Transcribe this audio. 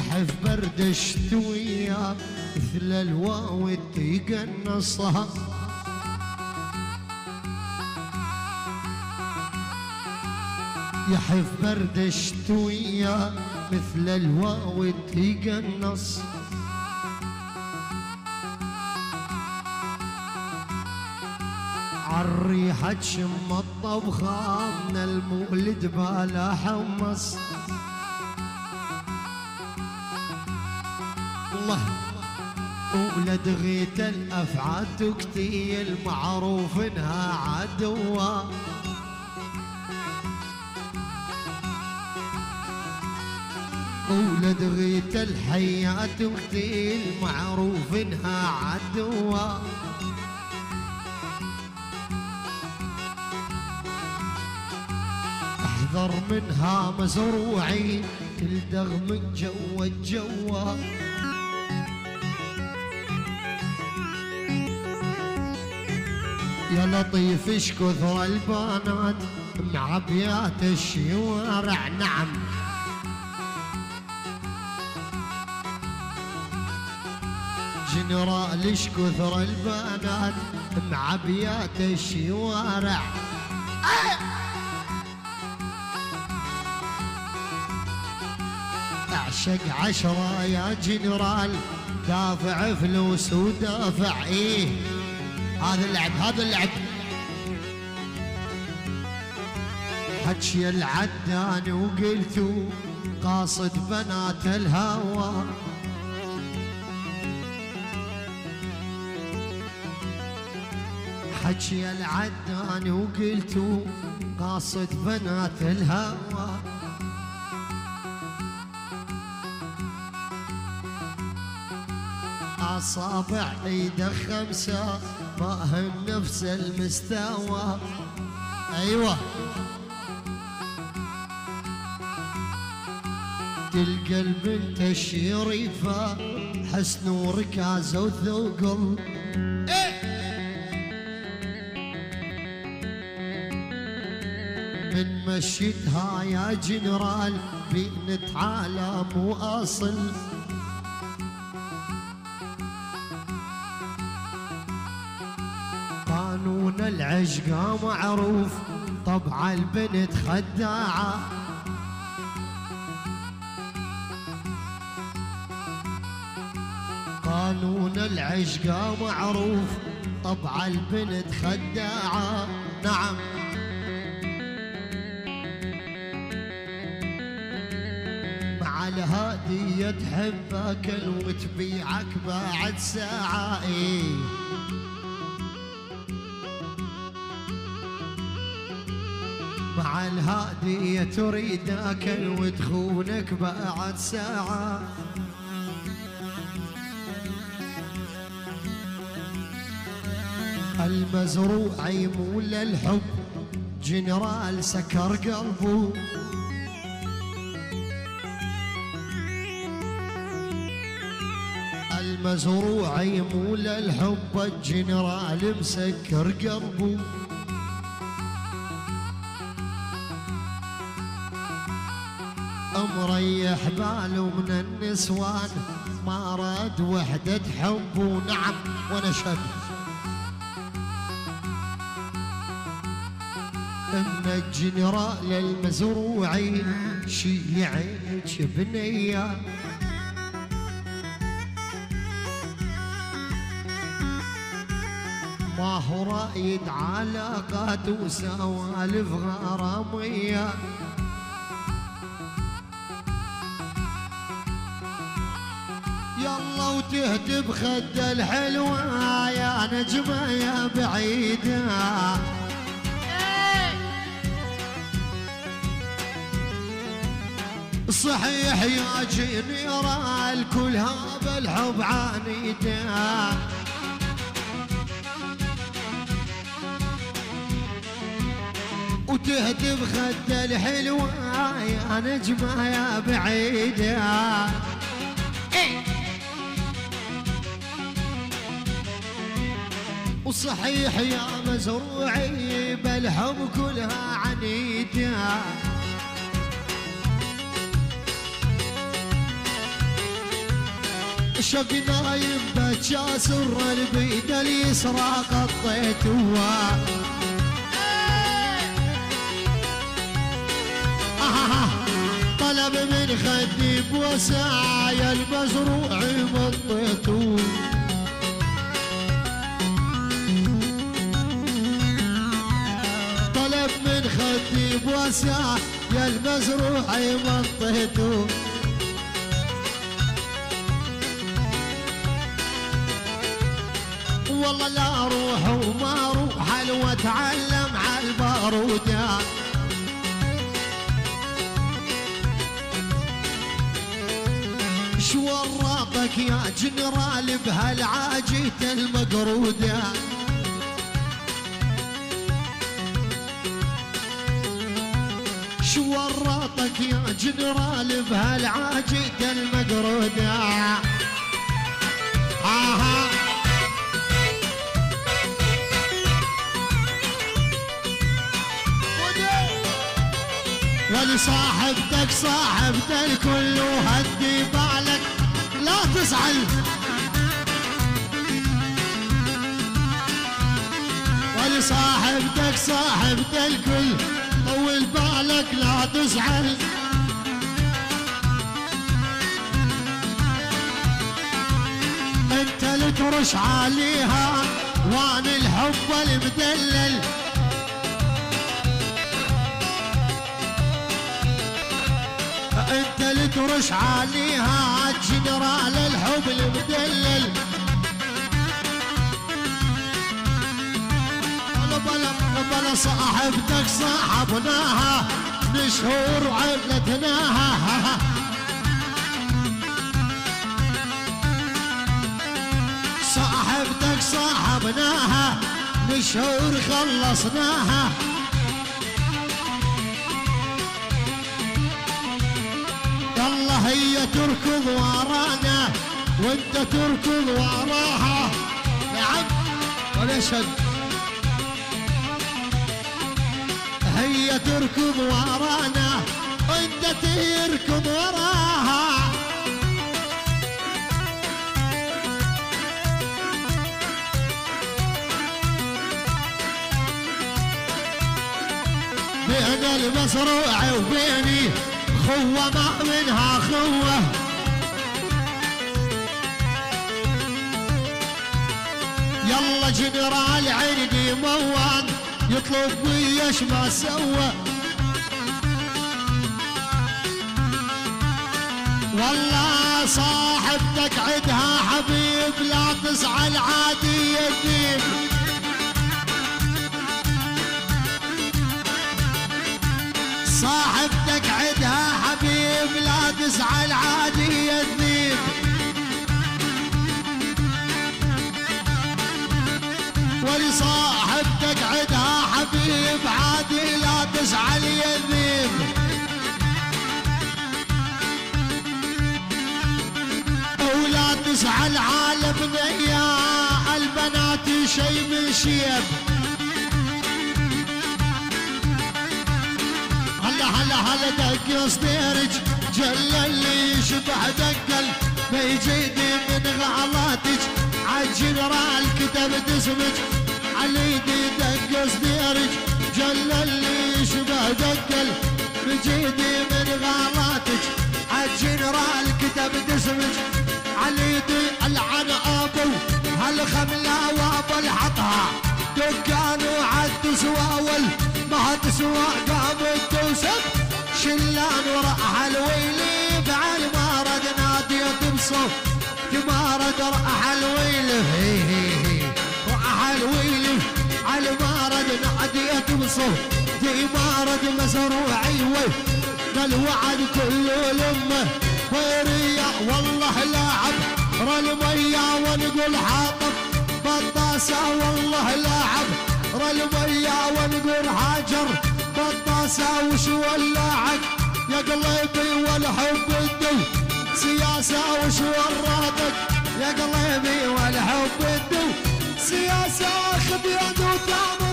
يحف برد الشتوية مثل الواو تيقنصها. يحف برد الشتوية مثل الواو تيقنص. عالريحة تشم الطبخة من المولد بالا حمص. الله ولد غيت الأفعاد تكتيل معروف انها عدوة. ولد غيت الحياة تكتيل معروف انها عدوة. احذر منها مزروعي تلدغ من جوا الجوا. يا لطيف اش كثر البنات معبيات الشوارع. نعم جنرال اش كثر البنات معبيات الشوارع. اعشق 10 يا جنرال دافع فلوس ودافع. ايه هذا اللعب هذا اللعب. حكي العدان وقلتو قاصد بنات الهوى. حكي العدان وقلتو قاصد بنات الهوى. أصابع ايده 5 ما هم نفس المستوى. ايوه تلقى البنت الشريفة حسن وركازة وثقل. من مشيتها يا جنرال بنت عالم واصل. قانون العشق معروف طبع البنت خداعة. قانون العشق معروف طبع البنت خداعة. نعم مع الهادية تحبك وتبيعك بعد ساعة. إيه مع الهادية تريدك وتخونك بعد ساعة. المزروع يمول الحب جنرال سكر قلبه. المزروع يمول الحب الجنرال مسكر قلبه. مريح باله من النسوان ما راد وحدة تحبه. نعم وانا شد ان الجنرال المزروعي شيعك بنيه. ما هو رايد علاقات وسوالف غراميه. يلا وتهدب خد الحلوة يا نجمة يا بعيدة. صحيح يا جنرال كلها بالحب عنيدة. وتهدب خد الحلوة يا نجمة يا بعيدة. وصحيح يا مزروعي بالحب كلها عنيدة. شوف نايم بجا سر البيد اليسرى قطيتوها طلب من خدي بوسايا المزروع مطيتو طلب من خدي بوسايا المزروع مطيتو والله لا اروح وما اروح حلوة اتعلم على البارودة شو ورطك يا جنرال بهالعاجية المقرودة شو ورطك يا جنرال بهالعاجية المقرودة ولصاحبتك صاحبت الكل وهدي بالك لا تزعل ولصاحبتك صاحبت الكل طول بالك لا تزعل انت اللي ترش عليها وانا الحب المدلل انت اللي ترش عليها جنرال الحب المدلل بلا صاحبتك صاحبناها نشهور وعلتناها صاحبتك صاحبناها نشهور خلصناها يلا هي تركض ورانا وانت تركض وراها نعم ولا شد هي تركض ورانا وانت تركض وراها بين المزروع وبيني خوة ما منها خوة يلا جنرال عندي موان يطلب وياش ما سوى والله صاحبتك عدها حبيب لا تزعل عادي يديك صاحبتك عدها حبيب لا تزعل عادي يذنب ولصاحبتك عدها حبيب عادي لا تزعل يذنب ولا تزعل عالمنا يا البنات شي من شيب هلا دق صديرج جل اللي يشبه دقل ما يجيني من غلطك عالجنرال كتبت اسمك عليدي دق صديرج جل اللي يشبه دقل بيجيني من غلطك عالجنرال كتبت اسمك عليدي العن ابو هالخمله وابو العطها دكانو عد تسواول ما تسوى قامت توسف شلان ورقح الويلي بعالمارد نادية بصف تمارد رقح الويلي رقح الويلي عالمارد نادية بصف تمارد مزروعي الوعد كله لمه خيرية والله لاعب رالمية ونقول حاطب بطاسة والله لاعب رالمية ونقول هاجر بطاسة وش ولعك يا قلبي والحب الدو سياسة وش وراتك يا قلبي والحب الدو سياسة خذ يد وتعمل